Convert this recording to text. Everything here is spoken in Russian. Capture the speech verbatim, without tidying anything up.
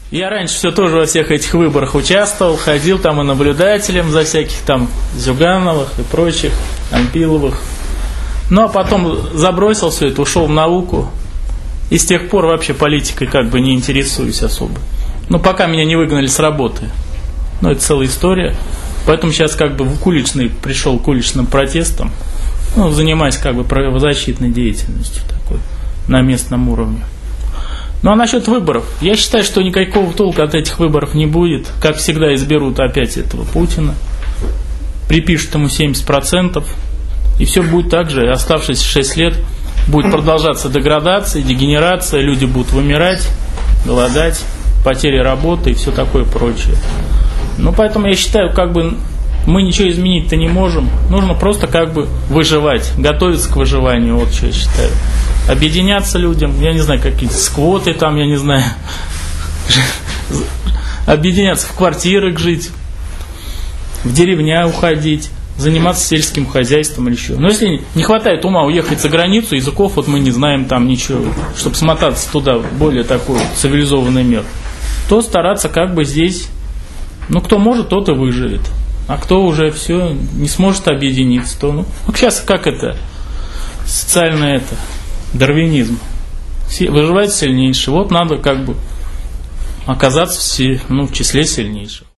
Я раньше все тоже во всех этих выборах участвовал, ходил там и наблюдателем за всяких там Зюгановых и прочих, Ампиловых. Ну, а потом забросил все это, ушел в науку. И с тех пор вообще политикой как бы не интересуюсь особо. Ну, пока меня не выгнали с работы. Ну, это целая история. Поэтому сейчас как бы в уличный, пришел к уличным протестам. Ну, занимаюсь как бы правозащитной деятельностью такой на местном уровне. Ну, а насчет выборов. Я считаю, что никакого толка от этих выборов не будет. Как всегда, изберут опять этого Путина. Припишут ему семьдесят процентов. И все будет так же. Оставшиеся шесть лет будет продолжаться деградация, дегенерация. Люди будут вымирать, голодать, потери работы и все такое прочее. Ну, поэтому я считаю, как бы мы ничего изменить-то не можем. Нужно просто как бы выживать, готовиться к выживанию. Вот что я считаю. Объединяться людям, я не знаю, какие-то сквоты там, я не знаю, объединяться в квартирах жить, в деревня уходить, заниматься сельским хозяйством или еще. Но если не хватает ума уехать за границу, языков вот мы не знаем там ничего, чтобы смотаться туда, в более такой цивилизованный мир, то стараться как бы здесь, ну кто может, тот и выживет. А кто уже все не сможет объединиться, то, ну, сейчас как это, социальное это, дарвинизм. Выживает сильнейший. Вот надо как бы оказаться все, ну, в числе сильнейших.